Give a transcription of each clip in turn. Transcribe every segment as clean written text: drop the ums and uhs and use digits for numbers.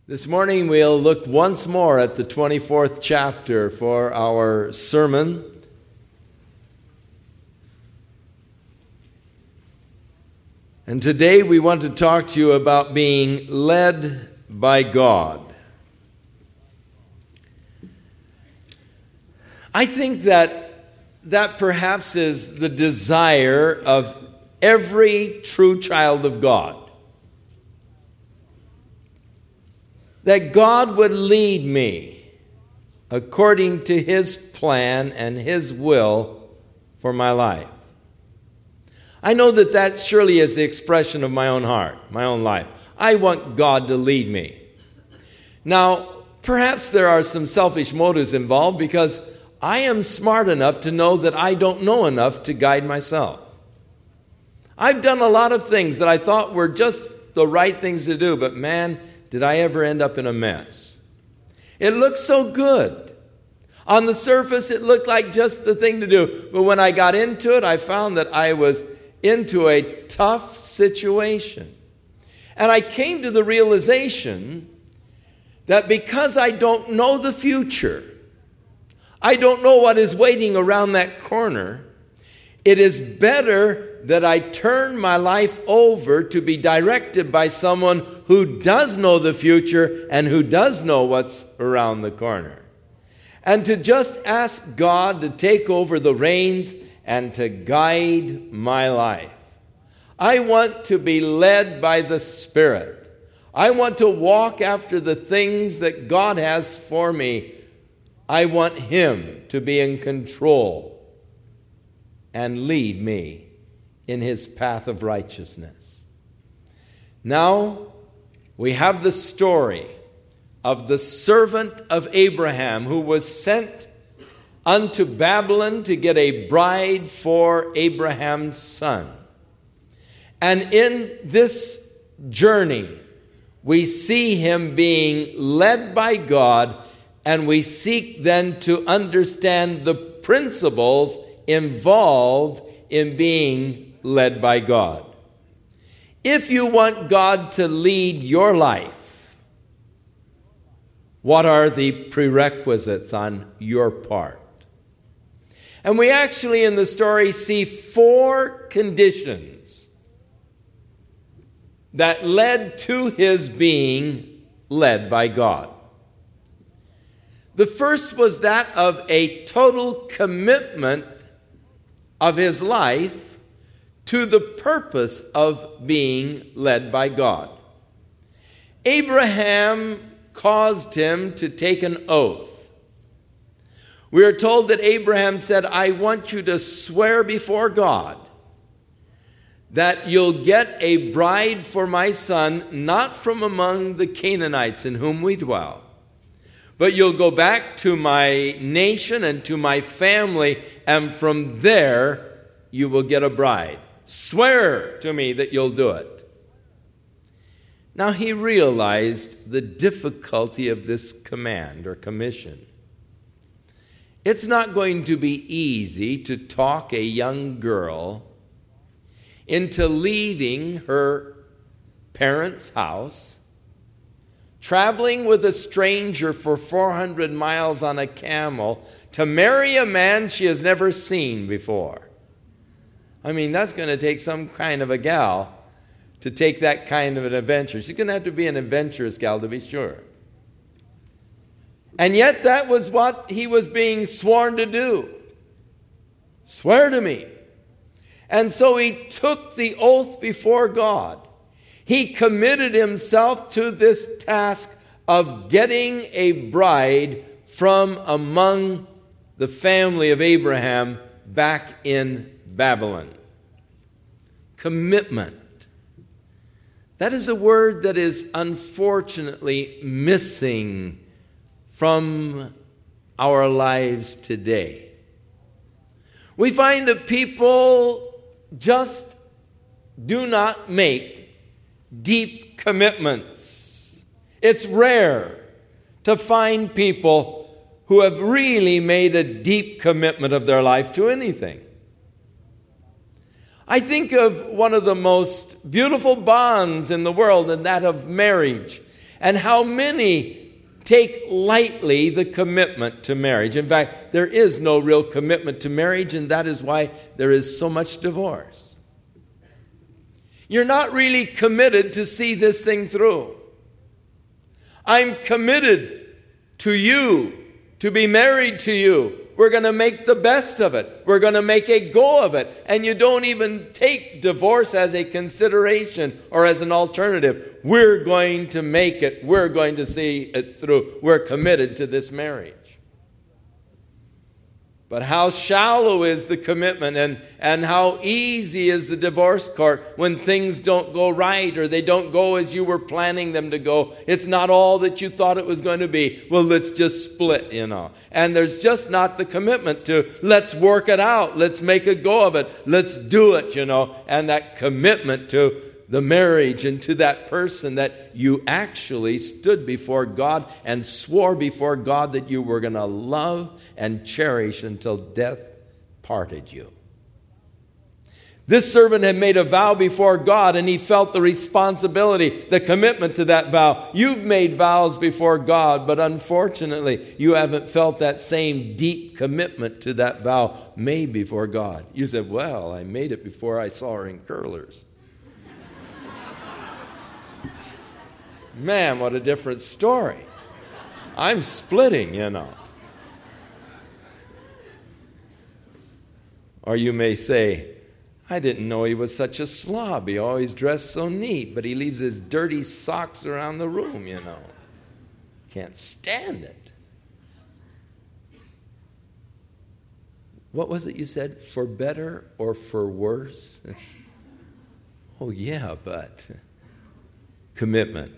This morning we'll look once more at the 24th chapter for our sermon. And today we want to talk to you about being led by God. I think that perhaps is the desire of every true child of God. That God would lead me according to His plan and His will for my life. I know that surely is the expression of my own heart, my own life. I want God to lead me. Now, perhaps there are some selfish motives involved because I am smart enough to know that I don't know enough to guide myself. I've done a lot of things that I thought were just the right things to do, but man, did I ever end up in a mess. It looked so good. On the surface, it looked like just the thing to do. But when I got into it, I found that I was into a tough situation. And I came to the realization that because I don't know the future, I don't know what is waiting around that corner, it is better that I turn my life over to be directed by someone who does know the future and who does know what's around the corner. And to just ask God to take over the reins and to guide my life. I want to be led by the Spirit. I want to walk after the things that God has for me. I want Him to be in control and lead me in His path of righteousness. Now, we have the story of the servant of Abraham who was sent unto Babylon to get a bride for Abraham's son. And in this journey, we see him being led by God, and we seek then to understand the principles involved in being led by God. If you want God to lead your life, what are the prerequisites on your part? And we actually in the story see 4 conditions that led to his being led by God. The first was that of a total commitment of his life to the purpose of being led by God. Abraham caused him to take an oath. We are told that Abraham said, I want you to swear before God that you'll get a bride for my son, not from among the Canaanites in whom we dwell, but you'll go back to my nation and to my family, and from there you will get a bride. Swear to me that you'll do it. Now he realized the difficulty of this command or commission. It's not going to be easy to talk a young girl into leaving her parents' house, traveling with a stranger for 400 miles on a camel to marry a man she has never seen before. I mean, that's going to take some kind of a gal to take that kind of an adventure. She's going to have to be an adventurous gal to be sure. And yet that was what he was being sworn to do. Swear to me. And so he took the oath before God. He committed himself to this task of getting a bride from among the family of Abraham back in Babylon. Commitment. That is a word that is unfortunately missing from our lives today. We find that people just do not make deep commitments. It's rare to find people who have really made a deep commitment of their life to anything. I think of one of the most beautiful bonds in the world, and that of marriage. And how many take lightly the commitment to marriage. In fact, there is no real commitment to marriage, and that is why there is so much divorce. You're not really committed to see this thing through. I'm committed to you, to be married to you. We're going to make the best of it. We're going to make a go of it. And you don't even take divorce as a consideration or as an alternative. We're going to make it. We're going to see it through. We're committed to this marriage. But how shallow is the commitment, and how easy is the divorce court when things don't go right or they don't go as you were planning them to go. It's not all that you thought it was going to be. Well, let's just split, And there's just not the commitment to let's work it out. Let's make a go of it. Let's do it, And that commitment to the marriage and to that person that you actually stood before God and swore before God that you were going to love and cherish until death parted you. This servant had made a vow before God, and he felt the responsibility, the commitment to that vow. You've made vows before God, but unfortunately, you haven't felt that same deep commitment to that vow made before God. You said, well, I made it before I saw her in curlers. Man, what a different story. I'm splitting, Or you may say, I didn't know he was such a slob. He always dressed so neat, but he leaves his dirty socks around the room, Can't stand it. What was it you said? For better or for worse? Oh, yeah, but commitment.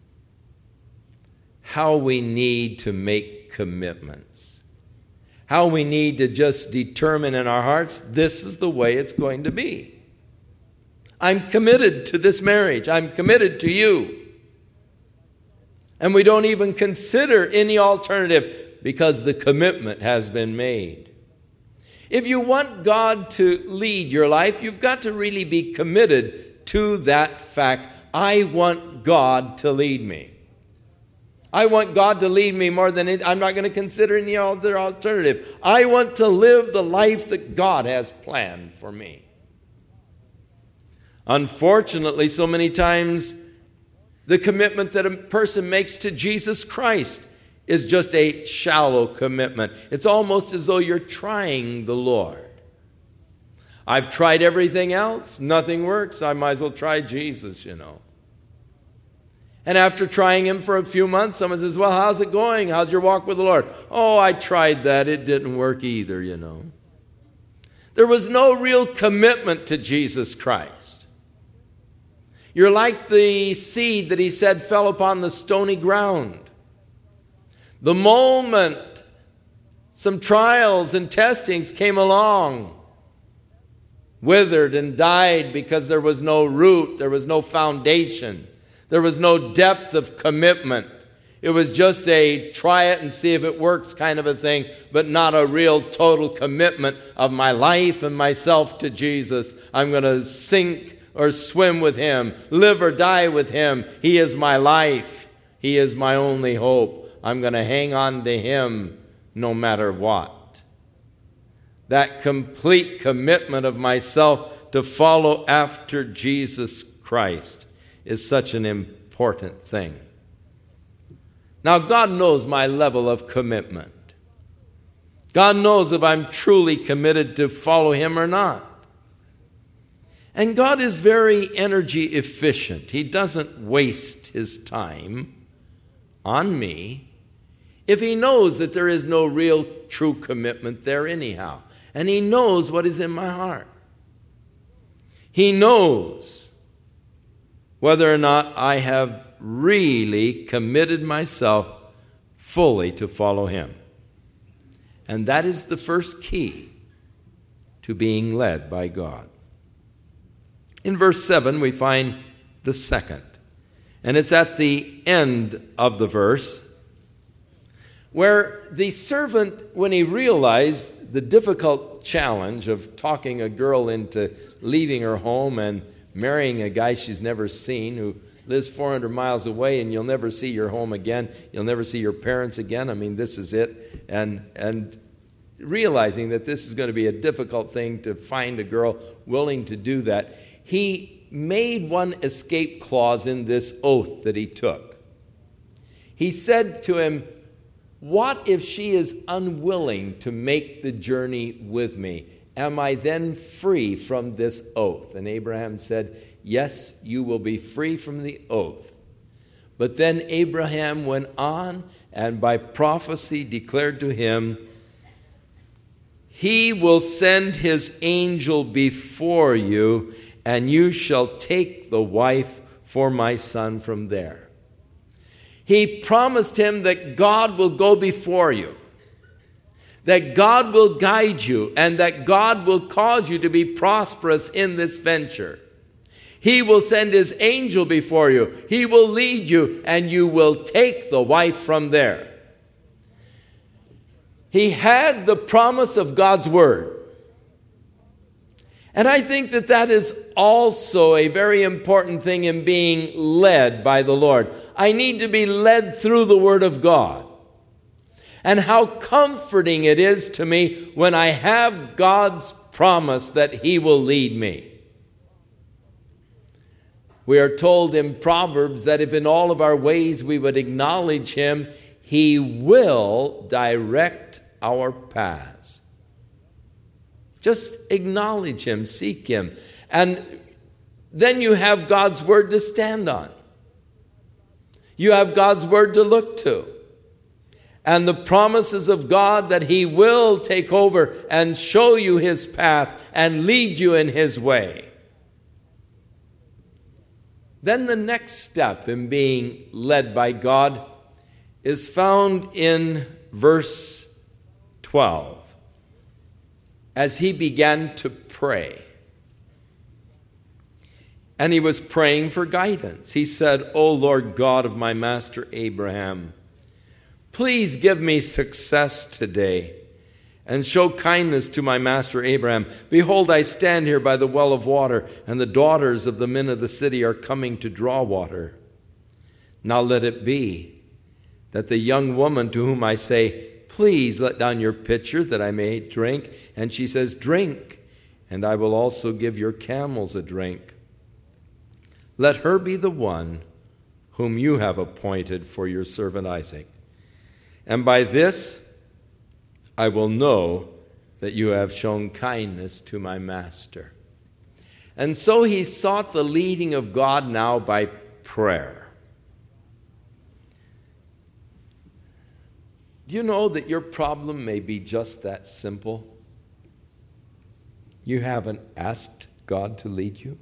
How we need to make commitments. How we need to just determine in our hearts, this is the way it's going to be. I'm committed to this marriage. I'm committed to you. And we don't even consider any alternative because the commitment has been made. If you want God to lead your life, you've got to really be committed to that fact. I want God to lead me. I want God to lead me more than anything. I'm not going to consider any other alternative. I want to live the life that God has planned for me. Unfortunately, so many times, the commitment that a person makes to Jesus Christ is just a shallow commitment. It's almost as though you're trying the Lord. I've tried everything else. Nothing works. I might as well try Jesus, And after trying him for a few months, someone says, well, how's it going? How's your walk with the Lord? Oh, I tried that. It didn't work either, There was no real commitment to Jesus Christ. You're like the seed that he said fell upon the stony ground. The moment some trials and testings came along, withered and died because there was no root, there was no foundation. There was no depth of commitment. It was just a try it and see if it works kind of a thing, but not a real total commitment of my life and myself to Jesus. I'm going to sink or swim with him, live or die with him. He is my life. He is my only hope. I'm going to hang on to him no matter what. That complete commitment of myself to follow after Jesus Christ is such an important thing. Now, God knows my level of commitment. God knows if I'm truly committed to follow him or not. And God is very energy efficient. He doesn't waste his time on me if he knows that there is no real true commitment there anyhow. And he knows what is in my heart. He knows whether or not I have really committed myself fully to follow him. And that is the first key to being led by God. In verse 7, we find the second. And it's at the end of the verse where the servant, when he realized the difficult challenge of talking a girl into leaving her home and marrying a guy she's never seen, who lives 400 miles away and you'll never see your home again. You'll never see your parents again. I mean, this is it. And realizing that this is going to be a difficult thing to find a girl willing to do that, he made one escape clause in this oath that he took. He said to him, "What if she is unwilling to make the journey with me? Am I then free from this oath?" And Abraham said, "Yes, you will be free from the oath." But then Abraham went on and by prophecy declared to him, "He will send his angel before you, and you shall take the wife for my son from there." He promised him that God will go before you, that God will guide you, and that God will cause you to be prosperous in this venture. He will send his angel before you. He will lead you, and you will take the wife from there. He had the promise of God's word. And I think that that is also a very important thing in being led by the Lord. I need to be led through the Word of God. And how comforting it is to me when I have God's promise that He will lead me. We are told in Proverbs that if in all of our ways we would acknowledge Him, He will direct our paths. Just acknowledge Him, seek Him. And then you have God's Word to stand on. You have God's Word to look to. And the promises of God that He will take over and show you His path and lead you in His way. Then the next step in being led by God is found in verse 12. As he began to pray. And he was praying for guidance. He said, "O Lord God of my master Abraham, please give me success today and show kindness to my master Abraham. Behold, I stand here by the well of water, and the daughters of the men of the city are coming to draw water. Now let it be that the young woman to whom I say, 'Please let down your pitcher that I may drink,' and she says, 'Drink, and I will also give your camels a drink.' Let her be the one whom you have appointed for your servant Isaac. And by this I will know that you have shown kindness to my master." And so he sought the leading of God now by prayer. Do you know that your problem may be just that simple? You haven't asked God to lead you.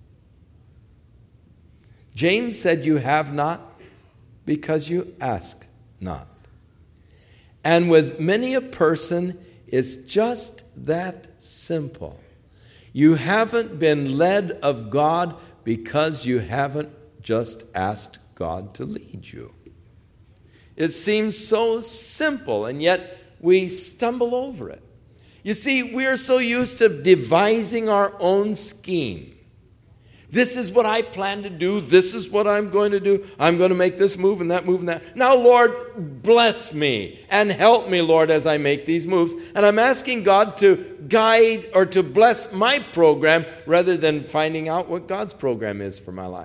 James said you have not because you ask not. And with many a person, it's just that simple. You haven't been led of God because you haven't just asked God to lead you. It seems so simple, and yet we stumble over it. You see, we're so used to devising our own scheme. This is what I plan to do. This is what I'm going to do. I'm going to make this move and that move and that. Now, Lord, bless me and help me, Lord, as I make these moves. And I'm asking God to guide or to bless my program rather than finding out what God's program is for my life.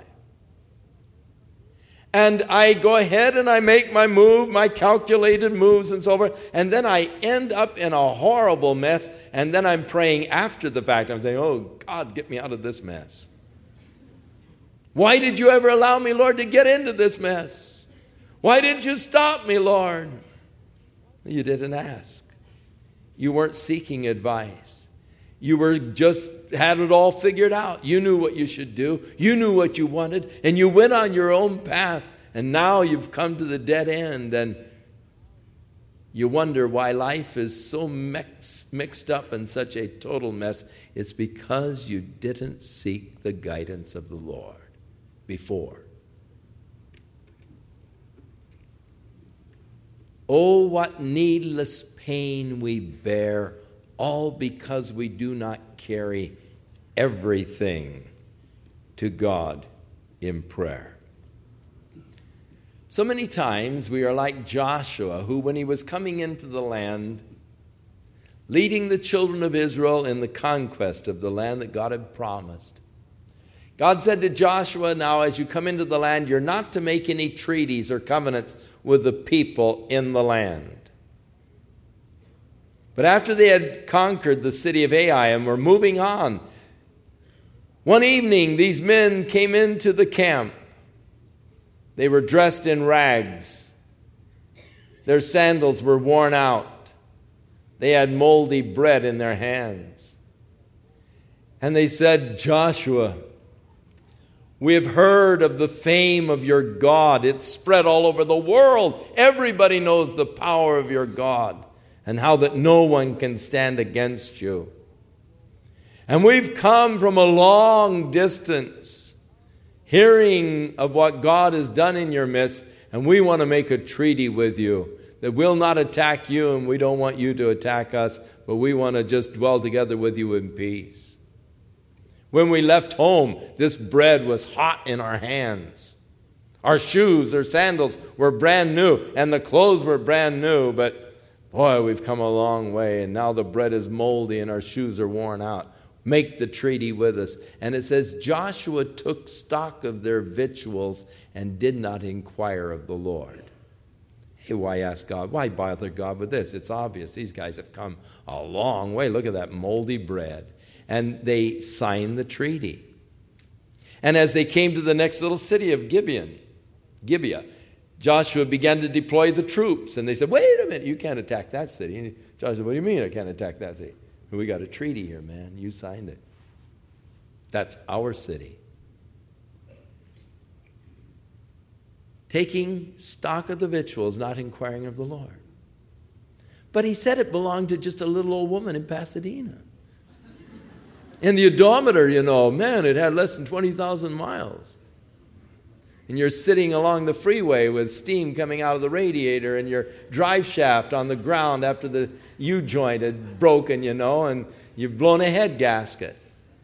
And I go ahead and I make my move, my calculated moves and so forth. And then I end up in a horrible mess. And then I'm praying after the fact. I'm saying, "Oh, God, get me out of this mess. Why did you ever allow me, Lord, to get into this mess? Why didn't you stop me, Lord?" You didn't ask. You weren't seeking advice. You were just had it all figured out. You knew what you should do. You knew what you wanted. And you went on your own path. And now you've come to the dead end. And you wonder why life is so mixed up in such a total mess. It's because you didn't seek the guidance of the Lord before. Oh, what needless pain we bear, all because we do not carry everything to God in prayer. So many times we are like Joshua, who when he was coming into the land, leading the children of Israel in the conquest of the land that God had promised, God said to Joshua, now as you come into the land, you're not to make any treaties or covenants with the people in the land. But after they had conquered the city of Ai and were moving on, one evening these men came into the camp. They were dressed in rags. Their sandals were worn out. They had moldy bread in their hands. And they said, Joshua, we have heard of the fame of your God. It's spread all over the world. Everybody knows the power of your God and how that no one can stand against you. And we've come from a long distance hearing of what God has done in your midst, and we want to make a treaty with you that we'll not attack you and we don't want you to attack us, but we want to just dwell together with you in peace. When we left home, this bread was hot in our hands. Our shoes or sandals were brand new, and the clothes were brand new, but boy, we've come a long way, and now the bread is moldy and our shoes are worn out. Make the treaty with us. And it says, Joshua took stock of their victuals and did not inquire of the Lord. Hey, why ask God? Why bother God with this? It's obvious. These guys have come a long way. Look at that moldy bread. And they signed the treaty. And as they came to the next little city of Gibeah, Joshua began to deploy the troops. And they said, wait a minute, you can't attack that city. And Joshua said, what do you mean I can't attack that city? We got a treaty here, man. You signed it. That's our city. Taking stock of the victuals, not inquiring of the Lord. But he said it belonged to just a little old woman in Pasadena. And the odometer, man, it had less than 20,000 miles. And you're sitting along the freeway with steam coming out of the radiator and your drive shaft on the ground after the U-joint had broken, and you've blown a head gasket.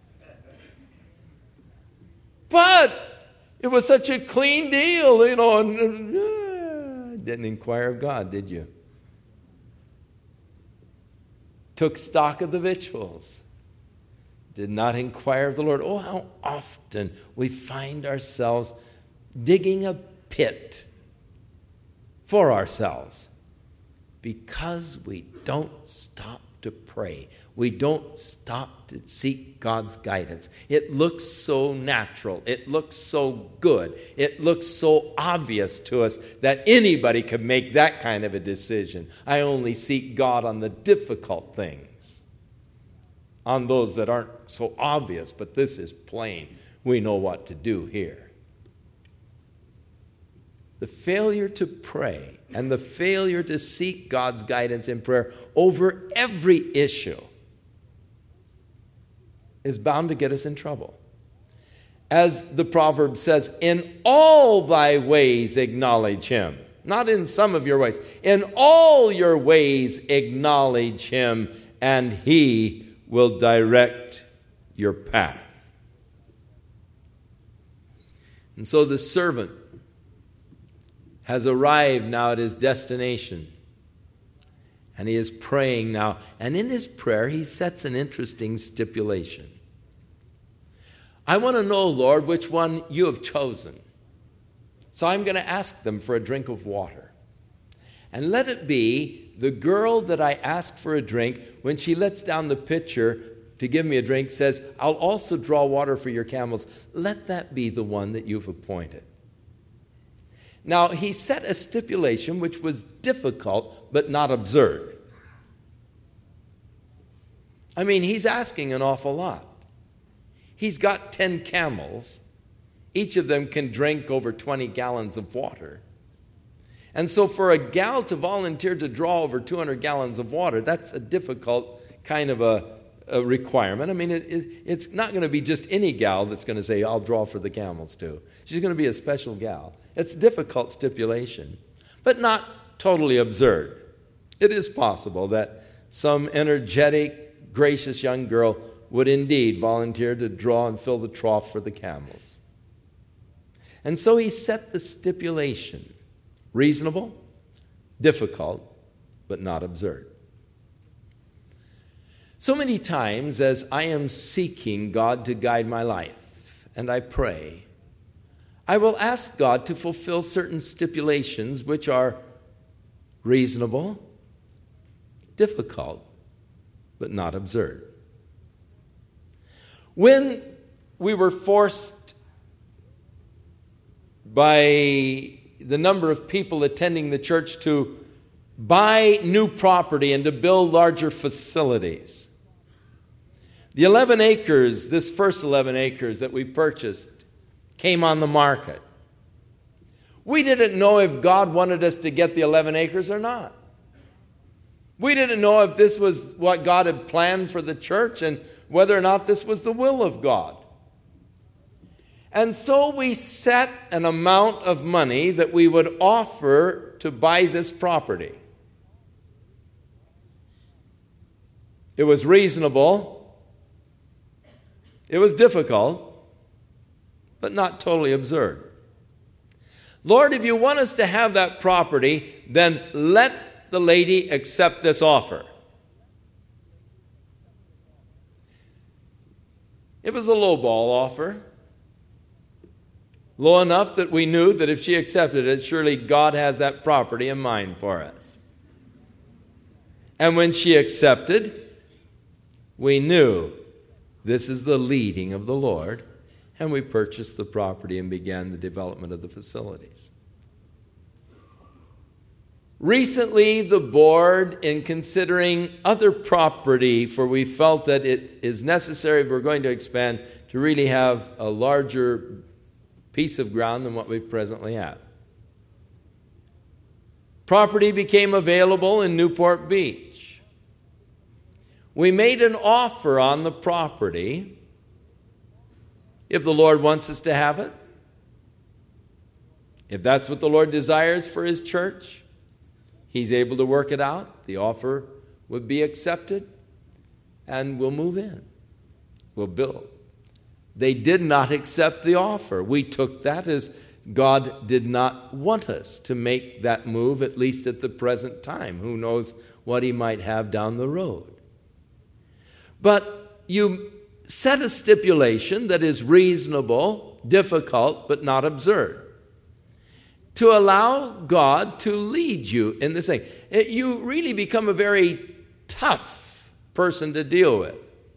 But it was such a clean deal, and didn't inquire of God, did you? Took stock of the victuals. Did not inquire of the Lord. Oh, how often we find ourselves digging a pit for ourselves because we don't stop to pray. We don't stop to seek God's guidance. It looks so natural. It looks so good. It looks so obvious to us that anybody could make that kind of a decision. I only seek God on the difficult things, on those that aren't so obvious, but this is plain. We know what to do here. The failure to pray and the failure to seek God's guidance in prayer over every issue is bound to get us in trouble. As the proverb says, in all thy ways acknowledge him. Not in some of your ways. In all your ways acknowledge him, and he will direct your path. And so the servant has arrived now at his destination. And he is praying now. And in his prayer, he sets an interesting stipulation. I want to know, Lord, which one you have chosen. So I'm going to ask them for a drink of water. And let it be the girl that I ask for a drink, when she lets down the pitcher to give me a drink, says, I'll also draw water for your camels. Let that be the one that you've appointed. Now, he set a stipulation which was difficult but not absurd. I mean, he's asking an awful lot. He's got 10 camels. Each of them can drink over 20 gallons of water. And so for a gal to volunteer to draw over 200 gallons of water, that's a difficult kind of a requirement. I mean, it's not going to be just any gal that's going to say, I'll draw for the camels too. She's going to be a special gal. It's a difficult stipulation, but not totally absurd. It is possible that some energetic, gracious young girl would indeed volunteer to draw and fill the trough for the camels. And so he set the stipulation Reasonable, difficult, but not absurd. So many times as I am seeking God to guide my life, and I pray, I will ask God to fulfill certain stipulations which are reasonable, difficult, but not absurd. When we were forced by the number of people attending the church to buy new property and to build larger facilities, the 11 acres, this first 11 acres that we purchased, came on the market. We didn't know if God wanted us to get the 11 acres or not. We didn't know if this was what God had planned for the church and whether or not this was the will of God. And so we set an amount of money that we would offer to buy this property. It was reasonable. It was difficult, but not totally absurd. Lord, if you want us to have that property, then let the lady accept this offer. It was a lowball offer. Low enough that we knew that if she accepted it, surely God has that property in mind for us. And when she accepted, we knew this is the leading of the Lord, and we purchased the property and began the development of the facilities. Recently, the board, in considering other property, for we felt that it is necessary if we're going to expand, to really have a larger piece of ground than what we presently have. Property became available in Newport Beach. We made an offer on the property if the Lord wants us to have it. If that's what the Lord desires for His church, He's able to work it out. The offer would be accepted, and we'll move in. We'll build. They did not accept the offer. We took that as God did not want us to make that move, at least at the present time. Who knows what He might have down the road. But you set a stipulation that is reasonable, difficult, but not absurd, to allow God to lead you in this thing. You really become a very tough person to deal with.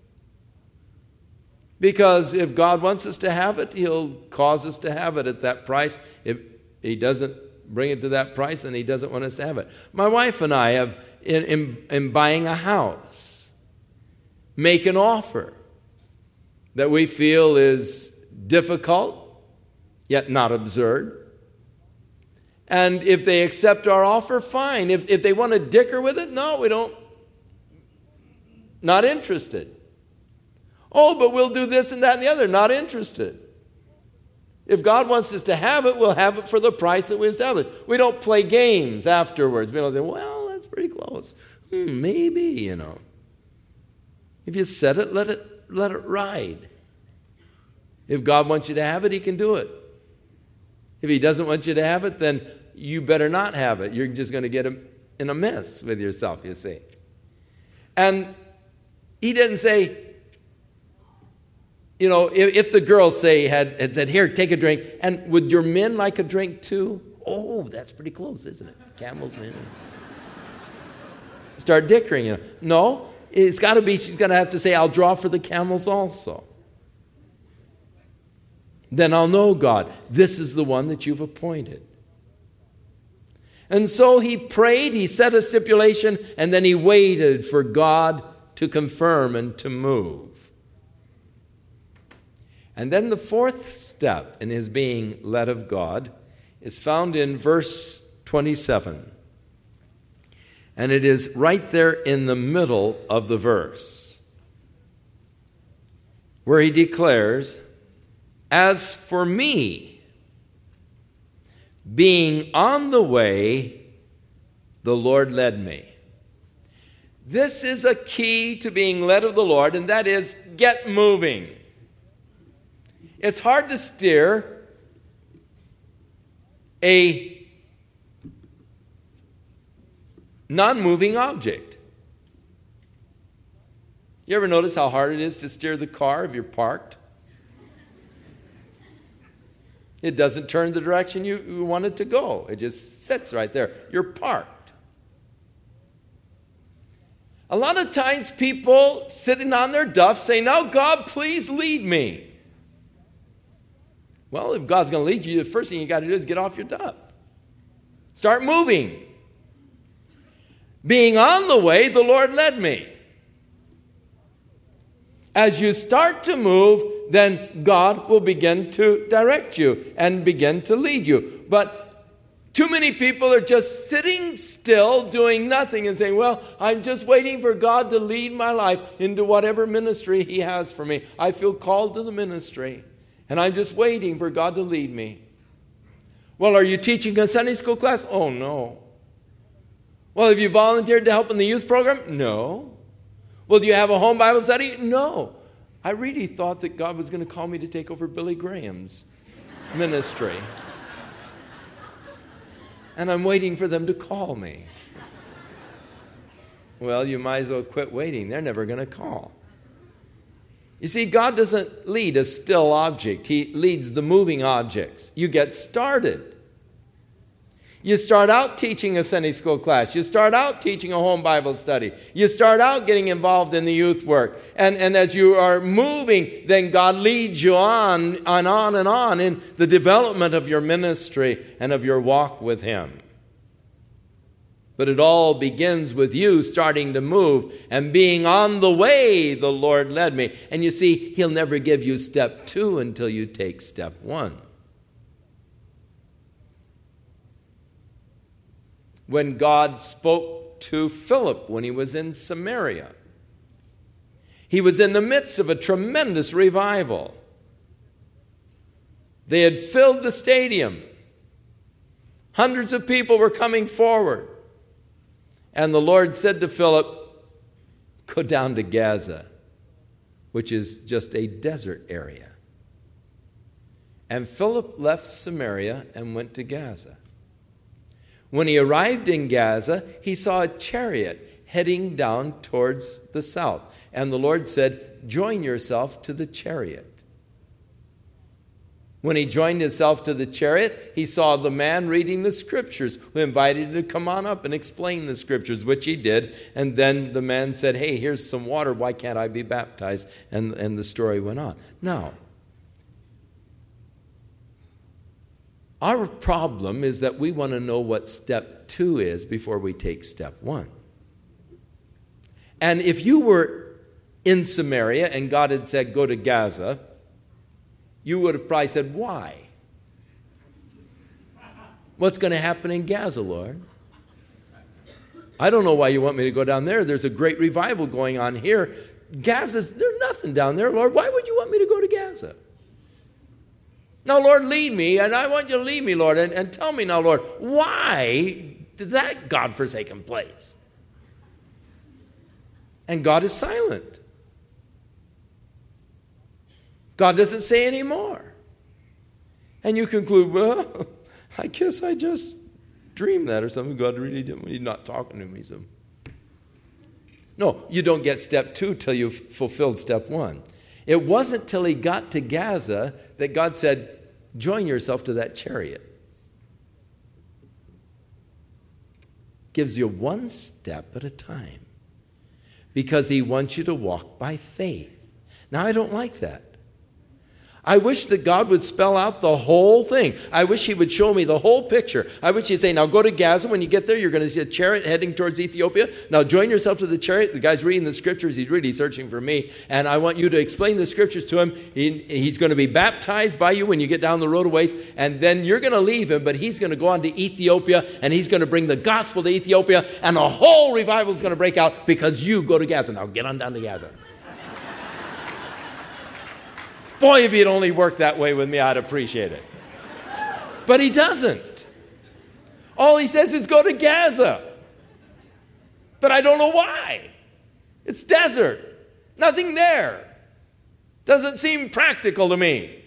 Because if God wants us to have it, He'll cause us to have it at that price. If He doesn't bring it to that price, then He doesn't want us to have it. My wife and I have, in buying a house, make an offer that we feel is difficult, yet not absurd. And if they accept our offer, fine. If they want to dicker with it, no, we don't. Not interested. Oh, but we'll do this and that and the other. Not interested. If God wants us to have it, we'll have it for the price that we establish. We don't play games afterwards. We don't say, well, that's pretty close. Maybe, If you set it, let it ride. If God wants you to have it, He can do it. If He doesn't want you to have it, then you better not have it. You're just going to get in a mess with yourself, you see. And He didn't say, if the girls had said, here, take a drink, and would your men like a drink too? Oh, that's pretty close, isn't it? Camels, men. Start dickering, No. It's got to be, she's going to have to say, I'll draw for the camels also. Then I'll know, God, this is the one that you've appointed. And so he prayed, he set a stipulation, and then he waited for God to confirm and to move. And then the fourth step in his being led of God is found in verse 27. And it is right there in the middle of the verse, where he declares, as for me, being on the way, the Lord led me. This is a key to being led of the Lord, and that is, get moving. It's hard to steer a non-moving object. You ever notice how hard it is to steer the car if you're parked? It doesn't turn the direction you want it to go. It just sits right there. You're parked. A lot of times people sitting on their duff say, now God, please lead me. Well, if God's going to lead you, the first thing you got to do is get off your duff. Start moving. Being on the way, the Lord led me. As you start to move, then God will begin to direct you and begin to lead you. But too many people are just sitting still, doing nothing and saying, well, I'm just waiting for God to lead my life into whatever ministry He has for me. I feel called to the ministry, and I'm just waiting for God to lead me. Well, are you teaching a Sunday school class? Oh, no. Well, have you volunteered to help in the youth program? No. Well, do you have a home Bible study? No. I really thought that God was going to call me to take over Billy Graham's ministry. And I'm waiting for them to call me. Well, you might as well quit waiting. They're never going to call. You see, God doesn't lead a still object. He leads the moving objects. You get started. You start out teaching a Sunday school class. You start out teaching a home Bible study. You start out getting involved in the youth work. And as you are moving, then God leads you on in the development of your ministry and of your walk with Him. But it all begins with you starting to move and being on the way the Lord led me. And you see, He'll never give you step 2 until you take step 1. When God spoke to Philip when he was in Samaria, he was in the midst of a tremendous revival. They had filled the stadium. Hundreds of people were coming forward. And the Lord said to Philip, go down to Gaza, which is just a desert area. And Philip left Samaria and went to Gaza. When he arrived in Gaza, he saw a chariot heading down towards the south. And the Lord said, join yourself to the chariot. When he joined himself to the chariot, he saw the man reading the scriptures, who invited him to come on up and explain the scriptures, which he did. And then the man said, hey, here's some water. Why can't I be baptized? And the story went on. Now, our problem is that we want to know what step 2 is before we take step 1. And if you were in Samaria and God had said, go to Gaza, you would have probably said, why? What's going to happen in Gaza, Lord? I don't know why you want me to go down there. There's a great revival going on here. There's nothing down there, Lord. Why would you want me to go to Gaza? Now, Lord, lead me, and I want you to lead me, Lord, and tell me now, Lord, why did that godforsaken place? And God is silent. God doesn't say any more. And you conclude, well, I guess I just dreamed that or something. God really didn't. He's not talking to me. So. No, you don't get step 2 till you've fulfilled step 1. It wasn't till he got to Gaza that God said, join yourself to that chariot. Gives you one step at a time. Because he wants you to walk by faith. Now, I don't like that. I wish that God would spell out the whole thing. I wish he would show me the whole picture. I wish he'd say, now go to Gaza. When you get there, you're going to see a chariot heading towards Ethiopia. Now join yourself to the chariot. The guy's reading the scriptures. He's really searching for me. And I want you to explain the scriptures to him. He's going to be baptized by you when you get down the road a ways. And then you're going to leave him, but he's going to go on to Ethiopia, and he's going to bring the gospel to Ethiopia, and a whole revival is going to break out because you go to Gaza. Now get on down to Gaza. Boy, if he'd only worked that way with me, I'd appreciate it. But he doesn't. All he says is go to Gaza. But I don't know why. It's desert. Nothing there. Doesn't seem practical to me.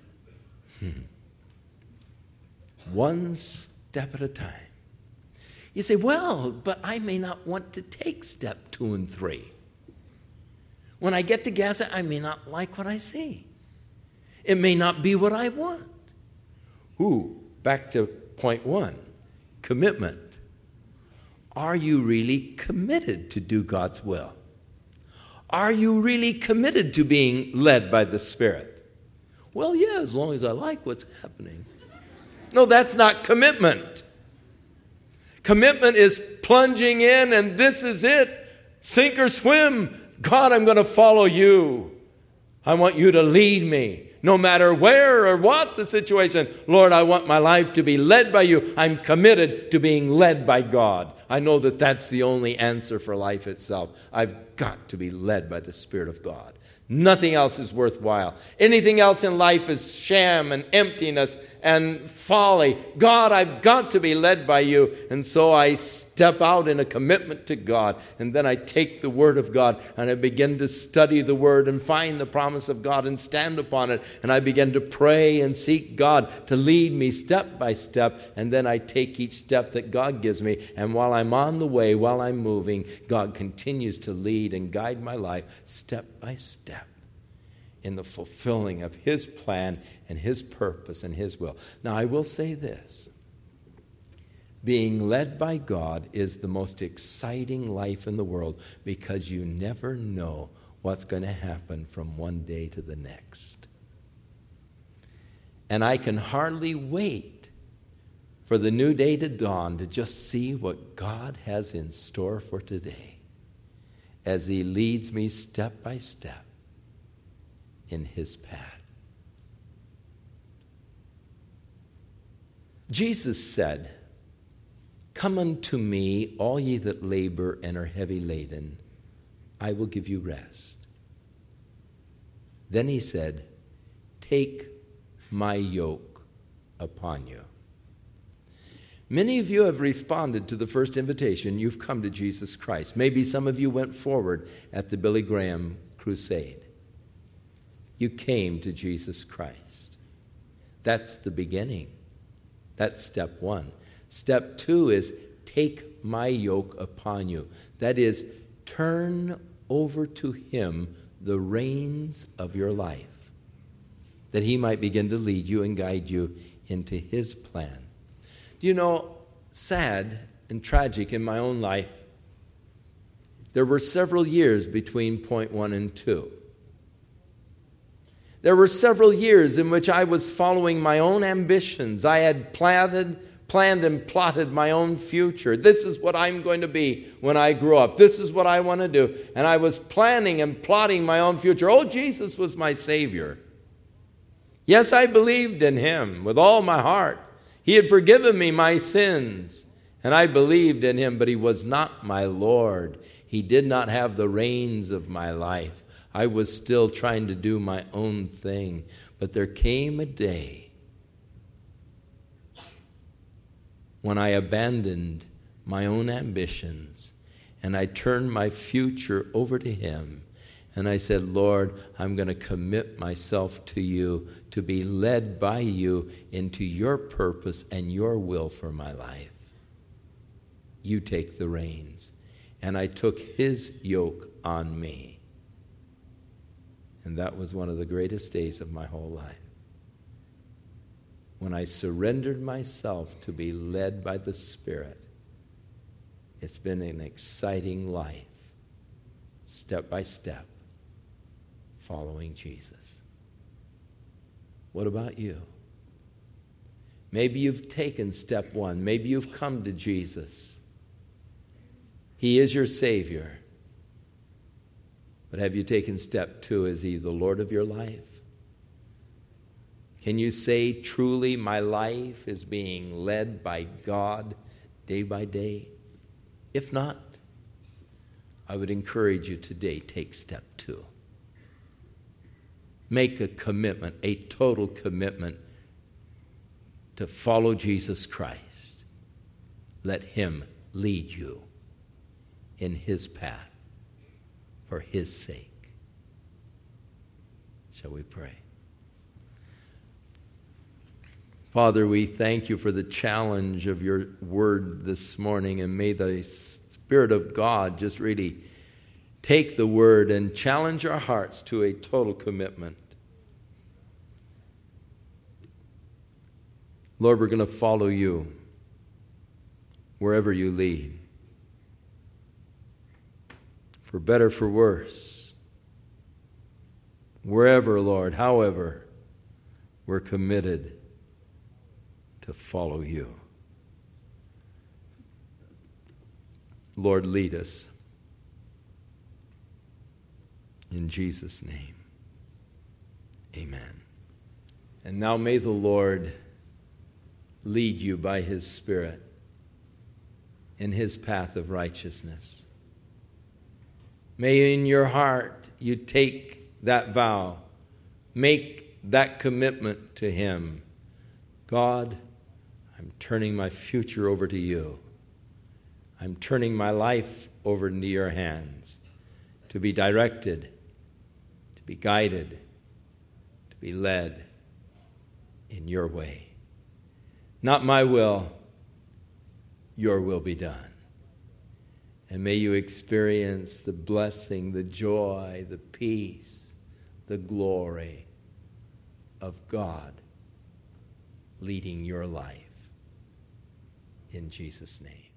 One step at a time. You say, well, but I may not want to take step 2 and 3. When I get to Gaza, I may not like what I see. It may not be what I want. Back to point 1, commitment. Are you really committed to do God's will? Are you really committed to being led by the Spirit? Well, yeah, as long as I like what's happening. No, that's not commitment. Commitment is plunging in, and this is it. Sink or swim. God, I'm going to follow you. I want you to lead me. No matter where or what the situation, Lord, I want my life to be led by you. I'm committed to being led by God. I know that that's the only answer for life itself. I've got to be led by the Spirit of God. Nothing else is worthwhile. Anything else in life is sham and emptiness and folly. God, I've got to be led by you. And so I step out in a commitment to God. And then I take the Word of God and I begin to study the Word and find the promise of God and stand upon it. And I begin to pray and seek God to lead me step by step. And then I take each step that God gives me. And while I'm on the way, while I'm moving, God continues to lead and guide my life step by step in the fulfilling of His plan and His purpose and His will. Now, I will say this. Being led by God is the most exciting life in the world because you never know what's going to happen from one day to the next. And I can hardly wait for the new day to dawn to just see what God has in store for today as He leads me step by step in His path. Jesus said, "Come unto me, all ye that labor and are heavy laden, I will give you rest." Then He said, "Take my yoke upon you." Many of you have responded to the first invitation. You've come to Jesus Christ. Maybe some of you went forward at the Billy Graham crusade. You came to Jesus Christ. That's the beginning. That's step 1. Step 2 is take my yoke upon you. That is, turn over to Him the reins of your life, that He might begin to lead you and guide you into His plan. Do you know, sad and tragic in my own life, there were several years between point 1 and 2. There were several years in which I was following my own ambitions. I had planned and plotted my own future. This is what I'm going to be when I grow up. This is what I want to do. And I was planning and plotting my own future. Oh, Jesus was my Savior. Yes, I believed in Him with all my heart. He had forgiven me my sins. And I believed in Him, but He was not my Lord. He did not have the reins of my life. I was still trying to do my own thing. But there came a day when I abandoned my own ambitions and I turned my future over to Him. And I said, Lord, I'm going to commit myself to you to be led by you into your purpose and your will for my life. You take the reins. And I took His yoke on me. And that was one of the greatest days of my whole life. When I surrendered myself to be led by the Spirit, it's been an exciting life, step by step, following Jesus. What about you? Maybe you've taken step 1. Maybe you've come to Jesus. He is your Savior. But have you taken step 2? Is He the Lord of your life? Can you say, truly, my life is being led by God day by day? If not, I would encourage you today, take step 2. Make a commitment, a total commitment to follow Jesus Christ. Let Him lead you in His path for His sake. Shall we pray? Father, we thank you for the challenge of your word this morning, and may the Spirit of God just really take the word and challenge our hearts to a total commitment. Lord, we're going to follow you wherever you lead. For better, for worse. Wherever, Lord, however, we're committed to follow you. Lord, lead us. In Jesus' name, amen. And now may the Lord lead you by his Spirit in his path of righteousness. May in your heart you take that vow, make that commitment to him. God, I'm turning my future over to you. I'm turning my life over into your hands to be directed, to be guided, to be led in your way. Not my will, your will be done. And may you experience the blessing, the joy, the peace, the glory of God leading your life. In Jesus' name.